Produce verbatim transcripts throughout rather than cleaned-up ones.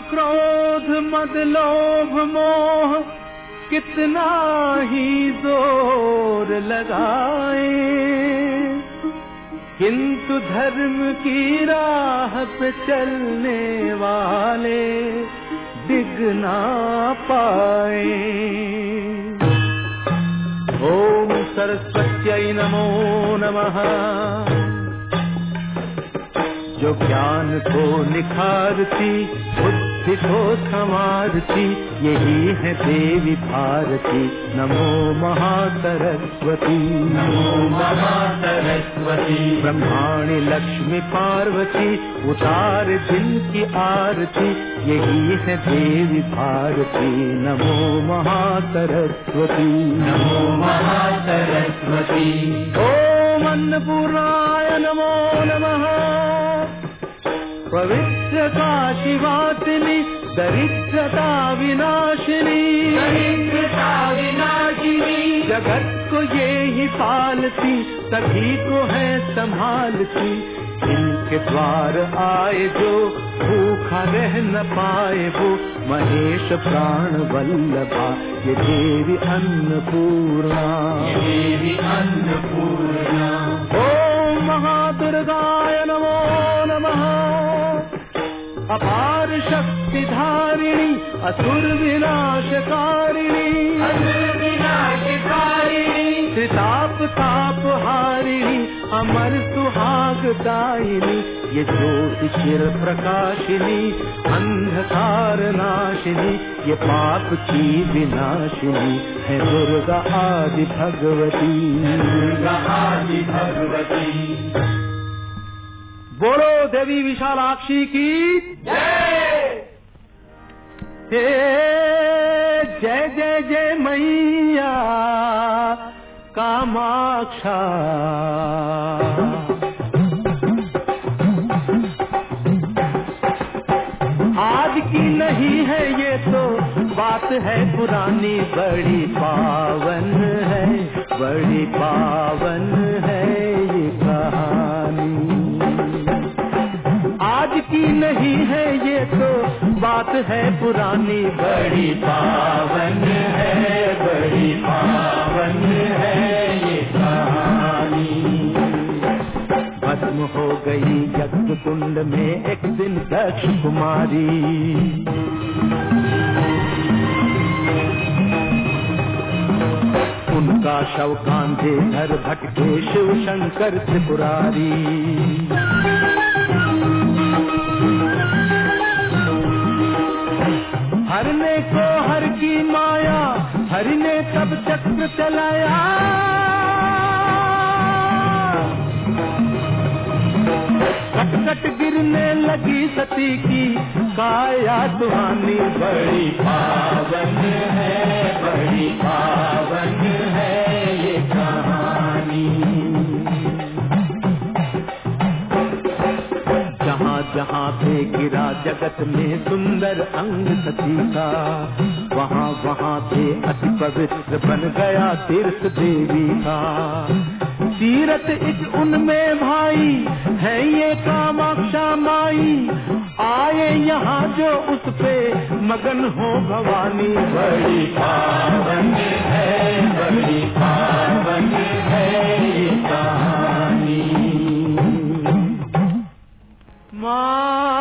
क्रोध मद लोभ मोह कितना ही जोर लगाए, किंतु धर्म की राह पे चलने वाले डिग ना पाए। ओम सरस्वत्यै नमो नमः। जो ज्ञान को निखारती, बुद्धि को संवारती, यही है देवी भारती। नमो महासरस्वती, नमो महासरस्वती। ब्रह्माणी लक्ष्मी पार्वती, उतार जिनकी आरती, यही है देवी भारती। नमो महासरस्वती, नमो महासरस्वती। ओम अन्नपूर्णाय नमो नमः। पवित्र काशीवासिनी, दरिद्रता विनाशिनी, दरिद्रता विनाशिनी। जगत को ये ही पालती, सभी को है संभालती। इनके द्वार आए जो भूखा रह न पाए वो, महेश प्राण वल्लभा ये देवी अन्नपूर्णा, ये देवी अन्नपूर्णा। ओम महादुर्गाय नमो नमः। अपार शक्ति धारिणी, असुर विनाशकारिणी, असुर विनाशकारिणी। त्रिताप ताप हारिणी, अमर सुहागदायिनी, ये ज्योति चिर प्रकाशिनी, अंधकार नाशिनी, ये पाप की विनाशिनी है दुर्गा आदि भगवती, दुर्गा आदि भगवती। बोलो देवी विशालाक्षी की जय। हे जय जय जय मैया कामाक्षा। आज की नहीं है ये तो बात है पुरानी, बड़ी पावन है, बड़ी पावन है ये कहानी। आज की नहीं है ये तो बात है पुरानी, बड़ी पावन है, बड़ी पावन है ये कहानी। भस्म हो गई यज्ञ कुंड में एक दिन दक्ष कुमारी, उनका शव कांधे धर भटके शिव शंकर त्रिपुरारी। हरने को हर की माया, हरि ने तब चक्र चलाया, कट कट गिरने लगी सती की काया सुहानी। बड़ी पावन है, बड़ी पावन है ये कहानी। जहाँ जहाँ पे गिरा जगत में सुंदर अंग सती का, वहाँ वहाँ पे अति पवित्र बन गया तीर्थ देवी का। तीरथ एक उनमें भाई है ये कामाक्षा माई, आए यहाँ जो उस पे मगन हो भवानी। बड़ी पावन है, बड़ी पावन है ये कहानी। माँ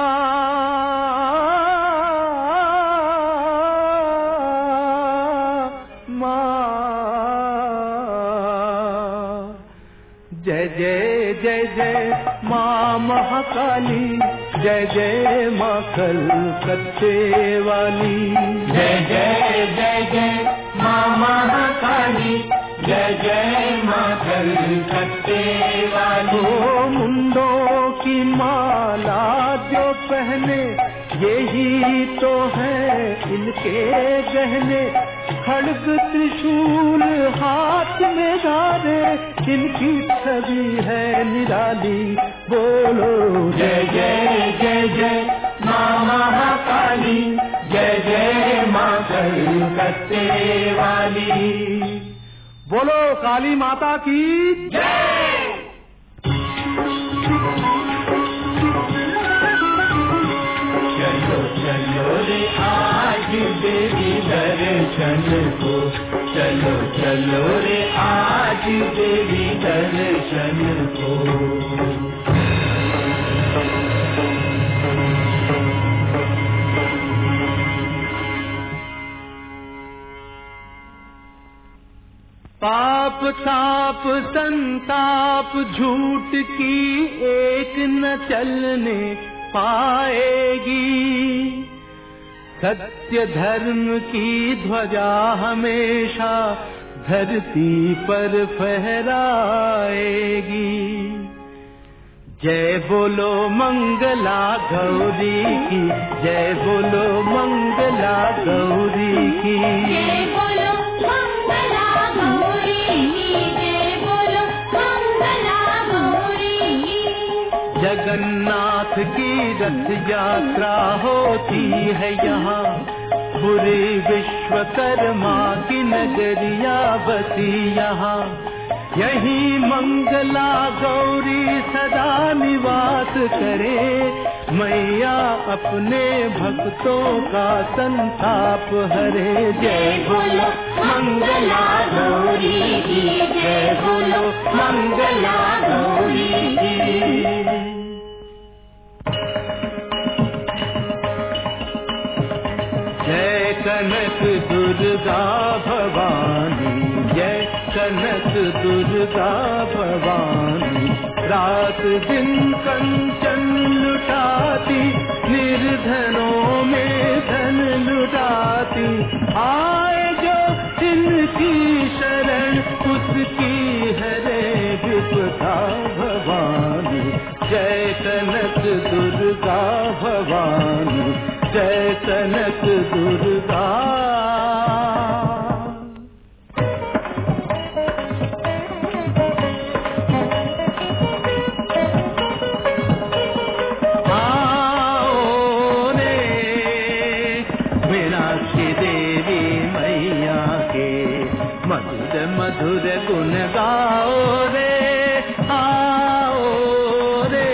जय जय जय जय माँ महाकाली, जय जय माँ कलकत्ते वाली। जय जय जय जय माँ महाकाली, जय जय माँ कलकत्ते वाली। ओ मुंडों की माला जो पहने, यही तो है इनके गहने। खड्ग त्रिशूल हाथ में धारे, इनकी छवि है निराली। बोलो जय जय जय जय माँ महाकाली, जय जय माँ कलकत्ते वाली। बोलो काली माता की जय। चलो चलो दर्शन को, चलो चलो रे आज देवी दर्शन को। पाप ताप संताप झूठ की एक न चलने पाएगी, सत्य धर्म की ध्वजा हमेशा धरती पर फहराएगी। जय बोलो मंगला गौरी की, जय बोलो मंगला गौरी की, जय बोलो मंगला गौरी की, जय बोलो मंगला गौरी की। जगन्नाथ की रथ यात्रा होती है यहाँ, पूरे विश्वकर्मा की नगरिया बसी यहाँ। यही मंगला गौरी सदा निवास करे, मैया अपने भक्तों का संताप हरे। जय बोलो मंगला गौरी की, जय बोलो मंगला गौरी की। जय कनक दुर्गा भवानी, जय कनक दुर्गा भवानी। रात दिन कंचन लुटाती, निर्धनों में धन लुटाती। आए जो इनकी शरण, उसकी हरे विपदा भवानी। जय कनक दुर्गा भवानी, जय कनक दुर्गा। आओ रे मीनाक्षी देवी मैया के, मधुर मधुर गुण गाओ रे। आओ रे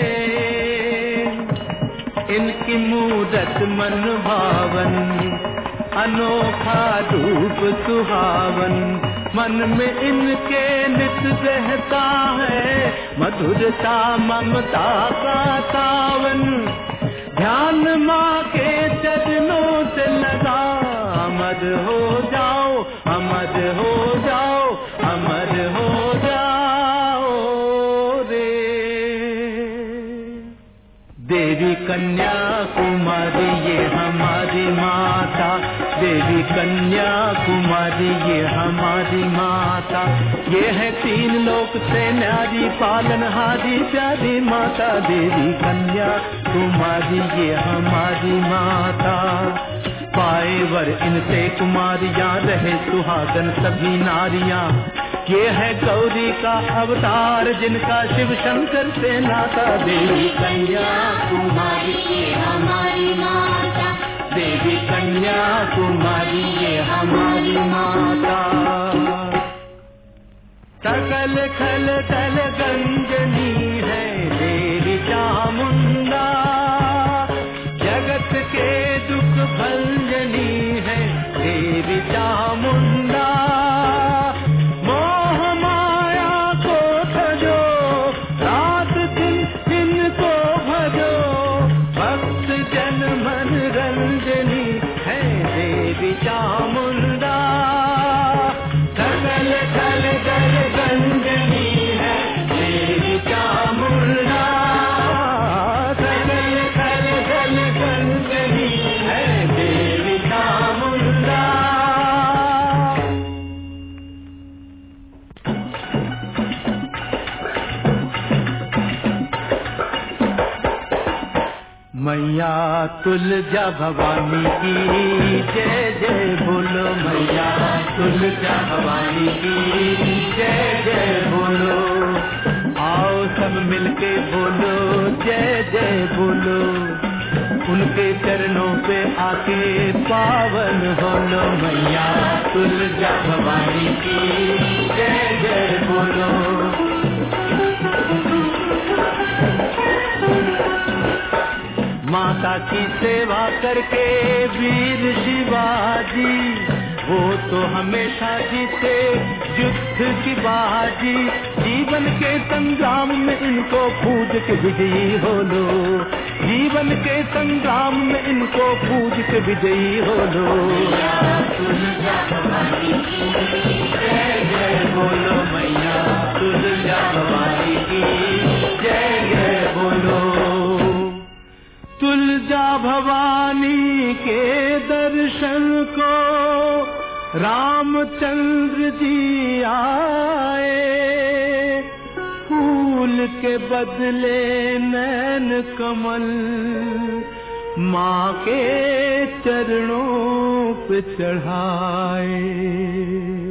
इनकी मूरत मन भावन, अनोखा रूप सुहावन। मन में इनके नित रहता है, मधुरता ममता का सावन। ध्यान माँ के चरणों से लगा, अमर हो जाओ, अमर हो जाओ, अमर हो जाओ रे। देवी कन्या कुमारी ये हमारी माता, देवी कन्या कुमारी ये हमारी माता। ये है तीन लोक से न्यारी पालनहारी प्यारी माता। देवी कन्या कुमारी ये हमारी माता। पाए वर इनसे कुमारियाँ, रहे सुहागन सभी नारियाँ। ये है गौरी का अवतार, जिनका शिव शंकर से नाता। देवी कन्या कुमारी ये हमारी माता, देवी कन्या कुमारी ये हमारी माता। सकल खल दल गंजनी है देवी चामुंडा, जगत के दुख भंजनी है देवी चामुंडा। मोह माया को भजो, रात दिन इनको भजो, भक्त जन मन रंजनी है देवी चामुंडा। सकल खल दल गंजनी है देवी चामुंडा, सकल खल दल गंजनी है देवी चामुंडा। मैया तुलजा भवानी की जय जय बोलो, मैया तुलजा भवानी की जय जय बोलो। आओ सब मिलके बोलो जय जय बोलो, उनके चरणों पे आके पावन हो लो। मैया तुलजा भवानी की जय जय बोलो। माता की सेवा करके वीर शिवाजी वो तो हमेशा जीते युद्ध की बाजी, जीवन के संग्राम में इनको पूज के विजयी हो लो, जीवन के संग्राम में इनको पूज के विजयी हो लो। जय जय बोलो मैया तुलजा भवानी की, जय जय बोलो। तुलजा भवानी के दर्शन को रामचंद्र जी आए, फूल के बदले नैन कमल माँ के चरणों पे चढ़ाए।